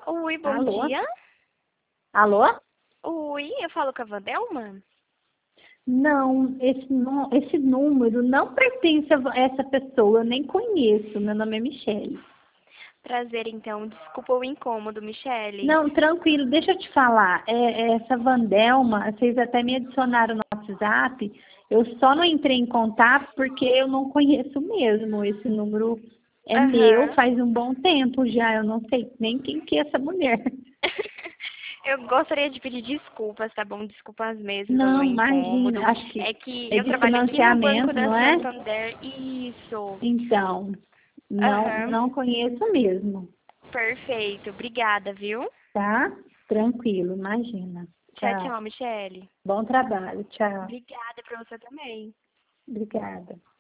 Oi, bom Alô? dia. Alô? Oi, eu falo com a Vandelma? Não, esse número não pertence a essa pessoa, eu nem conheço. Meu nome é Michele. Prazer, então. Desculpa o incômodo, Michele. Não, tranquilo, deixa eu te falar. Essa Vandelma, vocês até me adicionaram no WhatsApp. Eu só não entrei em contato porque eu não conheço mesmo. Esse número é meu Aham. faz um bom tempo já. Eu não sei nem quem que é essa mulher. Eu gostaria de pedir desculpas, tá bom? Desculpas mesmo pelo Não, incômodo. imagina, acho que É que é eu de trabalho aqui no Banco financiamento, da não é? Santander. Isso. Então, Aham. não conheço mesmo, Perfeito. Obrigada, viu? tá? Tranquilo, imagina. Tchau, Tchau. tchau, Michele. Bom trabalho, tchau. Obrigada pra você também. Obrigada.